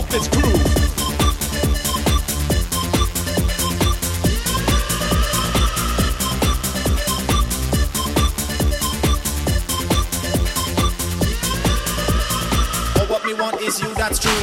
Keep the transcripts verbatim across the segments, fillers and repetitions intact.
toughest crew. Oh, what me want is you, that's true.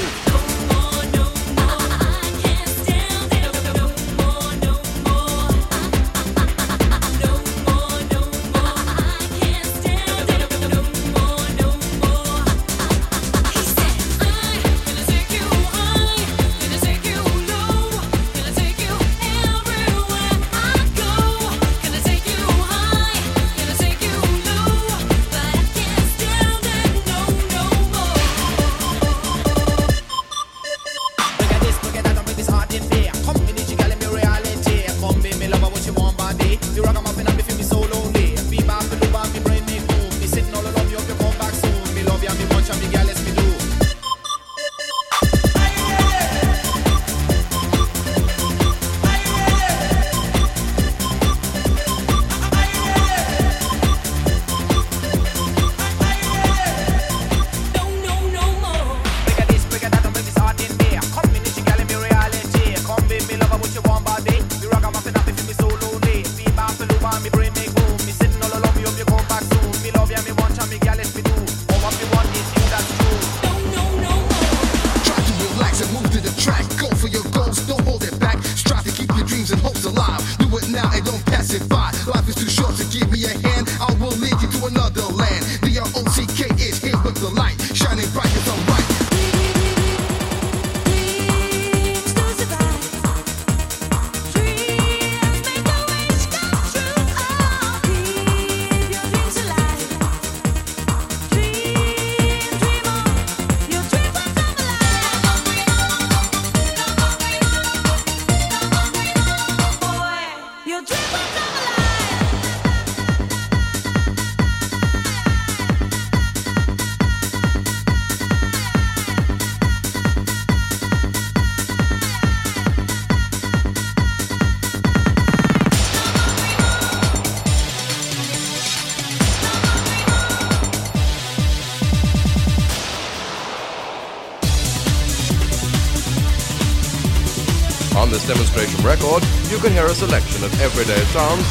On this demonstration record, you can hear a selection of everyday sounds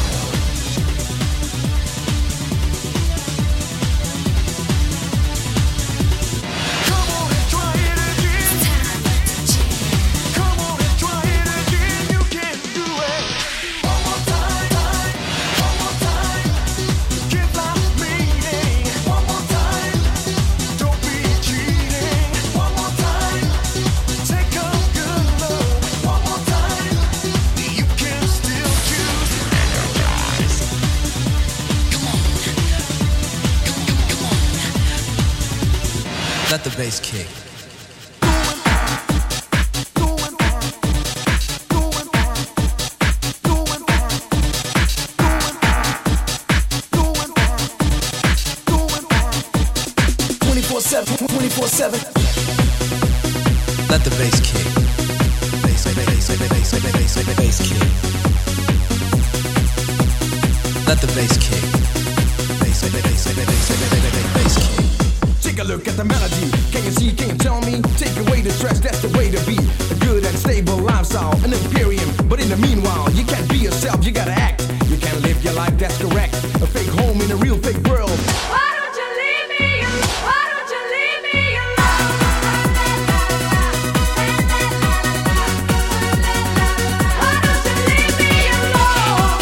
Let the bass kick. twenty-four seven, twenty-four seven. Let the bass kick. Bass, bass, bass, bass, bass, bass, bass kick. Let the bass kick. Bass, bass, bass, bass, bass, bass kick. Take a look at the melody. Can you see, can you tell me? Take away the stress, that's the way to be. A good and stable lifestyle, an imperium. But in the meanwhile, you can't be yourself, you gotta act. You can't live your life, that's correct. A fake home in a real fake world. Why don't you leave me alone? Why don't you leave me alone? Why don't you leave me alone?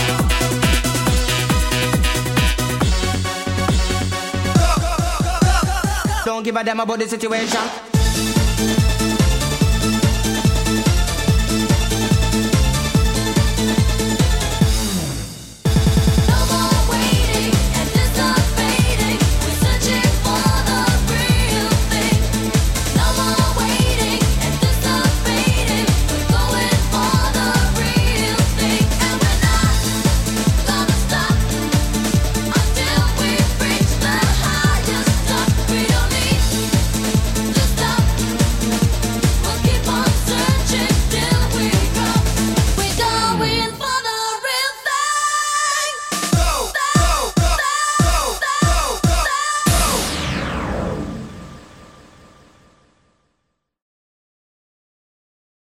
Don't give a damn about the situation.